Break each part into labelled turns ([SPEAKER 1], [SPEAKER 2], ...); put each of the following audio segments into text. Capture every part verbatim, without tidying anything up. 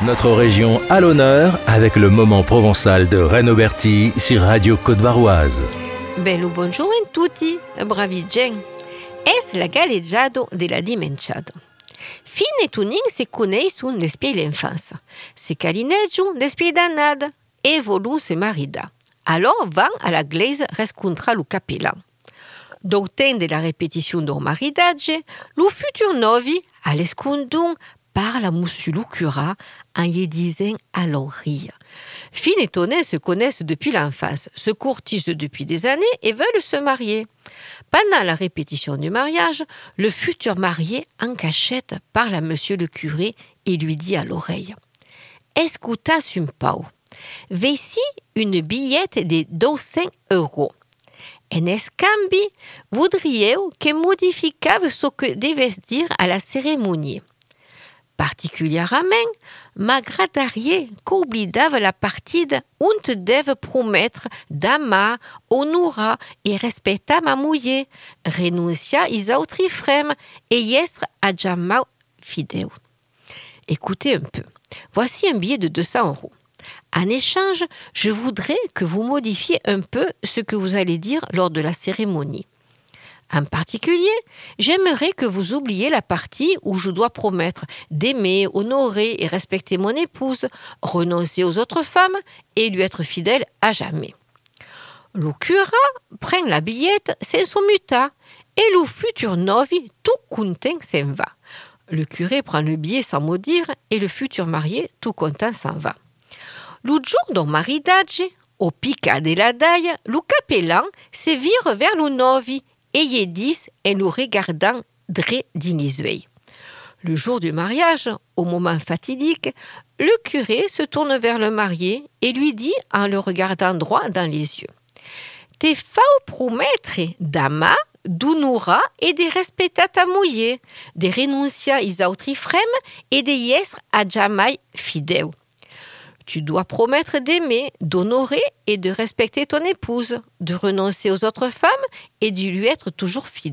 [SPEAKER 1] Notre région à l'honneur avec le moment provençal de Renaud Berti sur Radio Côte-Varoise.
[SPEAKER 2] Bello buongiorno a tutti, bravi gen. Es la galleggiado della dimenciado. Fin e tunin se coneissun despiei l'infanza. Se calineggiun despiei d'annada e volun se marida. Alors van a la glese rescontra lu capellan. Docten de la répétition do maridage, lu futur novi all'escondun parla musulu cura en y disant à l'oreille. Fin et Tonet se connaissent depuis l'enfance, se courtisent depuis des années et veulent se marier. Pendant la répétition du mariage, le futur marié en cachette parle à monsieur le curé et lui dit à l'oreille « Escutas un pau, voici une billette de deux cents euros. En escambi, voudrieu que modificave ce que devais dire à la cérémonie. Particulièrement, m'agradaria qu'oblidava la partida on te deve promettre d'amar, honorar et respectar ma muller, renunciar is autri frem et être à jamais fidèle. » Écoutez un peu. Voici un billet de deux cents euros. En échange, je voudrais que vous modifiez un peu ce que vous allez dire lors de la cérémonie. En particulier, j'aimerais que vous oubliez la partie où je dois promettre d'aimer, honorer et respecter mon épouse, renoncer aux autres femmes et lui être fidèle à jamais. Le cura prend la billette sans son muta et le futur novi tout content s'en va. Le curé prend le billet sans mot dire et le futur marié tout content s'en va. Le jour do maridage, au pica de la daille, le capellan se vire vers le novi et y dit en le regardant dre d'inisuei. Le jour du mariage, au moment fatidique, le curé se tourne vers le marié et lui dit en le regardant droit dans les yeux « Te fau promettre d'amar, d'honorar et de respecter ta muller, de renunciar is autri frem et de y être à jamais fidèle. Tu dois promettre d'aimer, d'honorer et de respecter ton épouse, de renoncer aux autres femmes et de lui être toujours fidèle. »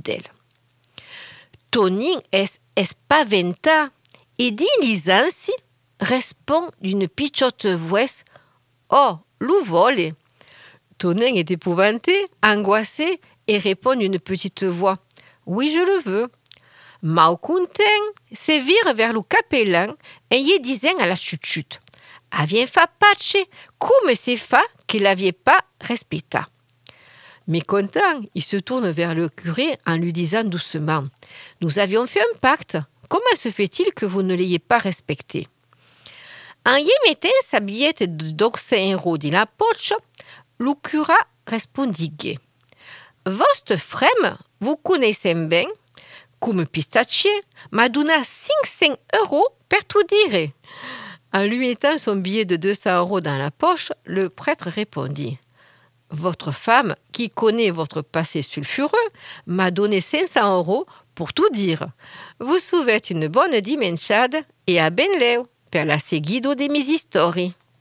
[SPEAKER 2] Tonin es espaventa et dit lisansi, répond d'une pichotte voix « Oh, lu vole !» Tonin est épouvanté, angoissé et répond d'une petite voix « Oui, je le veux. » Mau content se vire vers le capellan et y disant à la chut-chut « Avien fa pace, come se fa qu'il n'avait pas respecté. » Mécontent, il se tourne vers le curé en lui disant doucement « Nous avions fait un pacte, comment se fait-il que vous ne l'ayez pas respecté ?» En y mettant sa billette de deux cents euros dans la poche, le cura répondit gai « Votre frère, vous connaissez bien, comme pistachier, m'a donné cinq cents euros pour tout dire. » En lui mettant son billet de deux cents euros dans la poche, le prêtre répondit « Votre femme, qui connaît votre passé sulfureux, m'a donné cinq cents euros pour tout dire. Vous souhaite une bonne dimenciada et à benleu per la seguido de mes histoires. »